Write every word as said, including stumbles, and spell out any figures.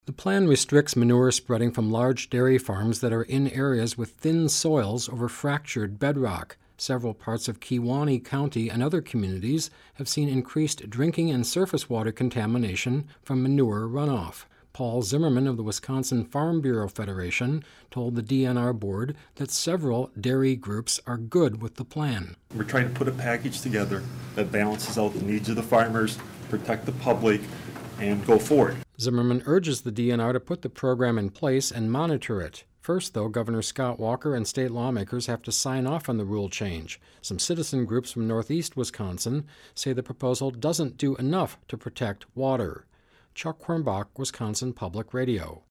The plan restricts manure spreading from large dairy farms that are in areas with thin soils over fractured bedrock. Several parts of Kewaunee County and other communities have seen increased drinking and surface water contamination from manure runoff. Paul Zimmerman of the Wisconsin Farm Bureau Federation told the D N R board that several dairy groups are good with the plan. We're trying to put a package together that balances out the needs of the farmers, protect the public, and go forward. Zimmerman urges the D N R to put the program in place and monitor it. First, though, Governor Scott Walker and state lawmakers have to sign off on the rule change. Some citizen groups from northeast Wisconsin say the proposal doesn't do enough to protect water. Chuck Hornbach, Wisconsin Public Radio.